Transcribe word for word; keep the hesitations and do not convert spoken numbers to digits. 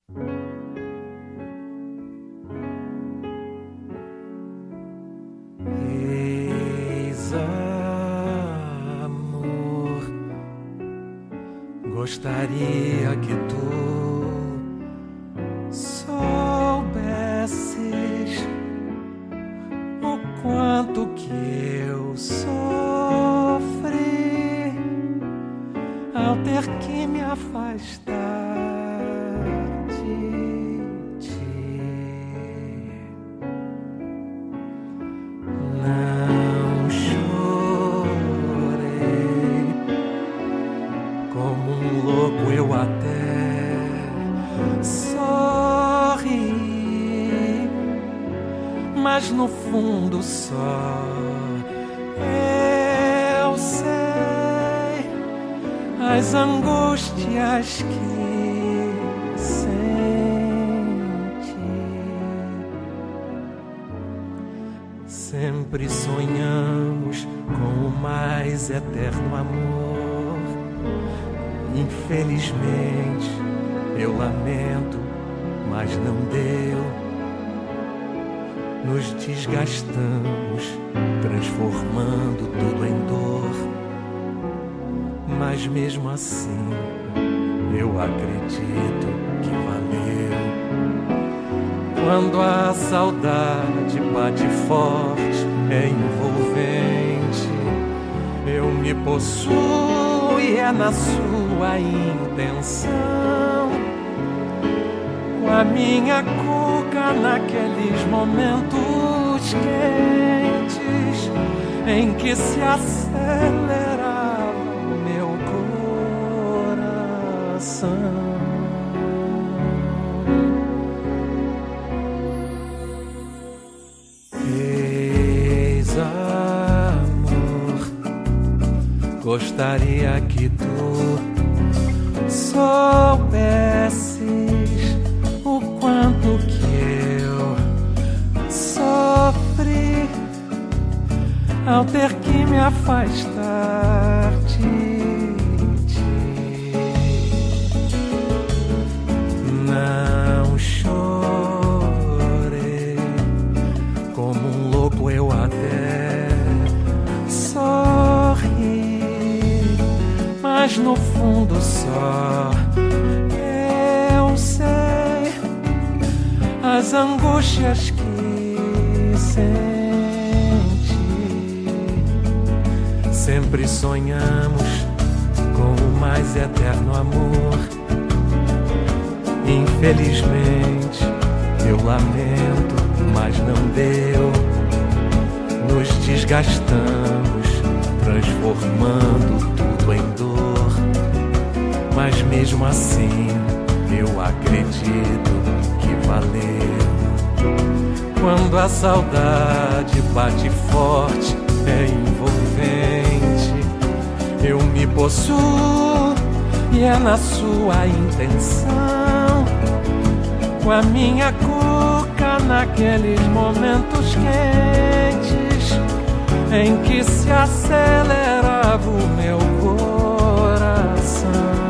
Ex-amor, gostaria que tu soubesses o quanto que eu sofri ao ter que me afastar de ti. Não chorei como um louco, eu até sorri, mas no fundo só eu sei as angústias que senti. Sempre sonhamos com o mais eterno amor. Infelizmente, eu lamento, mas não deu. Nos desgastamos, transformando tudo em dor. Mas mesmo assim, eu acredito que valeu. Quando a saudade bate forte, é envolvente, eu me possuo e é na sua intenção. Com a minha cuca naqueles momentos quentes em que se acelerava o meu coração. Ex-amor, gostaria que tu soubesses o quanto que eu sofri ao ter que me afastar de ti. Não chorei como um louco, eu até sorri, mas no fundo só eu sei as angústias que senti. Sempre sonhamos com o mais eterno amor. Infelizmente, eu lamento, mas não deu. Nos desgastamos, transformando tudo em dor. Mas mesmo assim, eu acredito que valeu. Quando a saudade bate forte, é envolvente, eu me possuo e é na sua intenção. Com a minha cuca naqueles momentos quentes em que se acelerava o meu coração.